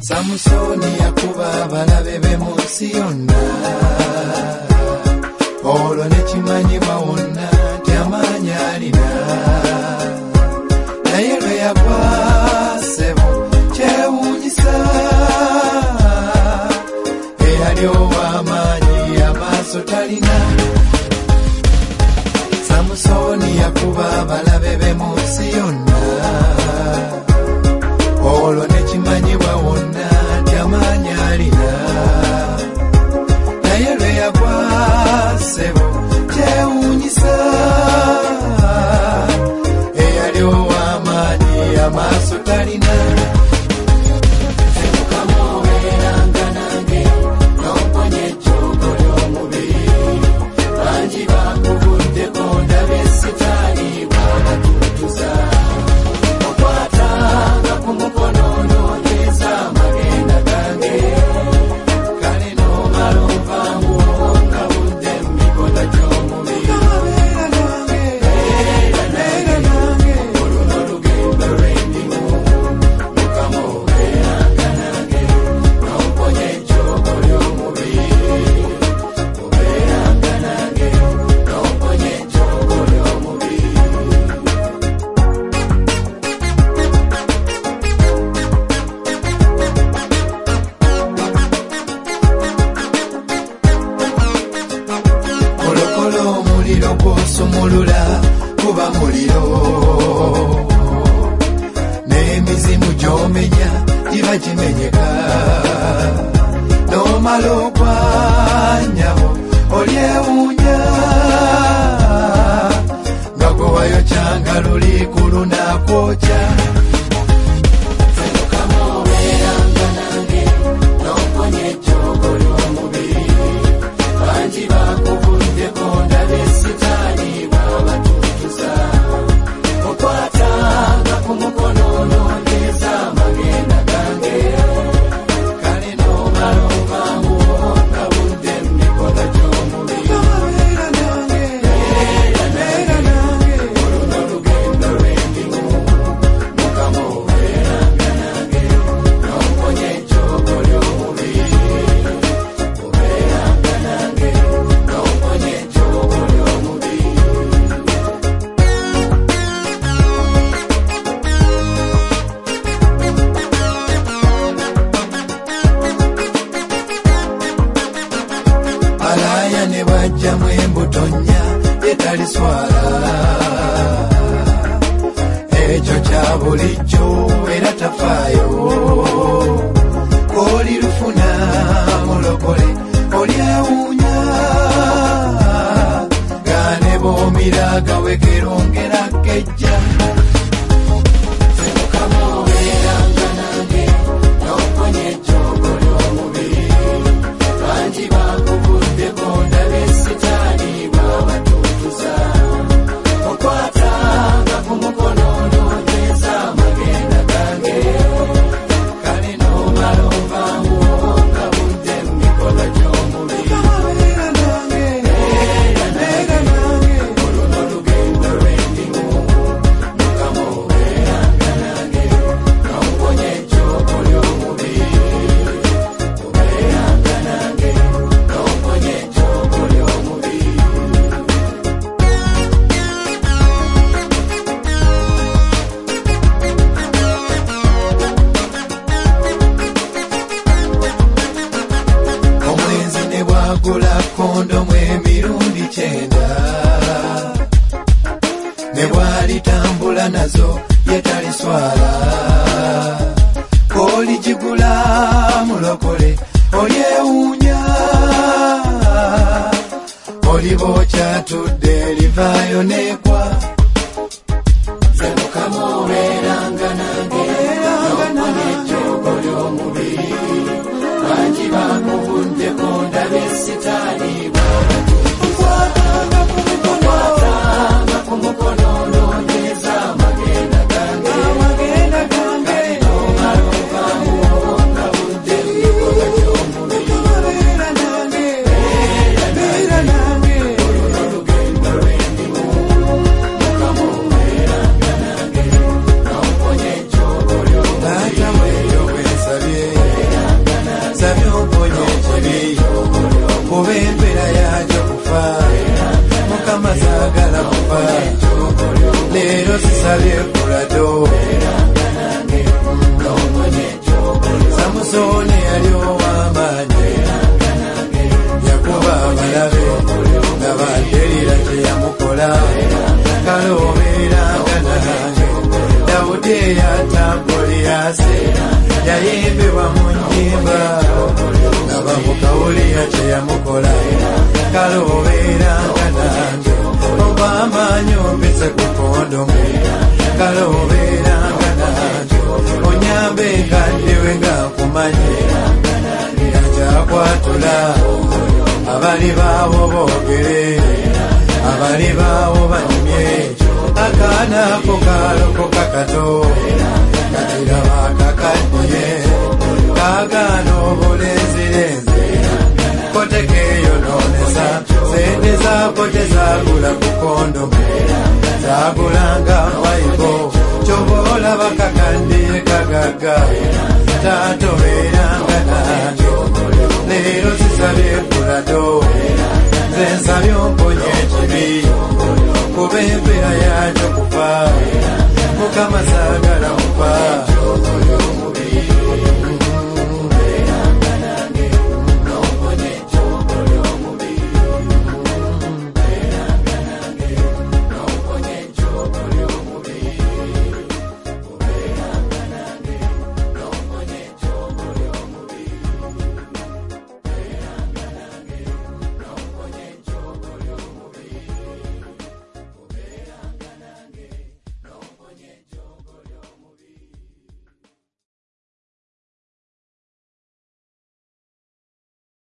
Samusoni yakuba abalabe be mu nsi yonna, olwo ne kimanyibwa wonna nti amaanyi alina, naye lwe yagwa ssebo kyewuunyisa, eyali ow'amaanyi amaaso talina. Samusoni yakuba abalabe be mu nsi yonna, olwo ne kimanyibwa wonna nti amaanyi alina, naye lwe yagwa ssebo kyewuunyisa, eyali ow'amaanyi amaaso talina. Sumulula kuba muliro, n'emizimu gy'omenya giba gimenyeka, n'omala okwanyawo olyewuunya, nga gwe wayokyanga luli ku lunakwokya. Ne bajjamu embutonya etaliswala, ekyo kya bulijjo era tafaayo, k'oli lufuna mulokole olyewuunya, nga ne boomira gawegerongera kejja. Gula kondomu emirundi 9, ne bw'alitambula nazo yetaliswala, k'oligigula mulokole olyewuunya, oliba okyatudde livaayo neegwa. Nze Mukama obeeranga nange, n'okola ejjoogo ly'omubiri, bangi bakuvuddeko ndabe sitaani bw'abatuuza, nkwatanga ku mukono n'onyweza amagenda gange, kale n'omala ovaamu nga budde mu bikolwa gy'omubiri, beera nange, olwo n'olugendo lwe ndimu. kuba empera yakyo kufa Mukama saagala kufa leero sisabye kulado Samusoni yali ow'amaanyi yakuba abalabe nga baterera kye yamukola kale obeeranga nange Dawudi eyatta Goliyasi yayimbibwa mu nnyimba nga bamukawulira kye yamukola kale obeeranga nange oba amaanyi ompise ku kondomu kale obeeranga nange onyambe nga ndiwe nga nkumanyi nga kyakwatula abali baawo boogere abali baawo banyumye akaana ako kaalokoka kato kakiraba kakaddiye kaagaana obulenzirenzi kotekeeyonoonesa sente zaako tezaagula ku kondomu zaagulanga wayibo ky'oba olaba kakandiye kagagga taata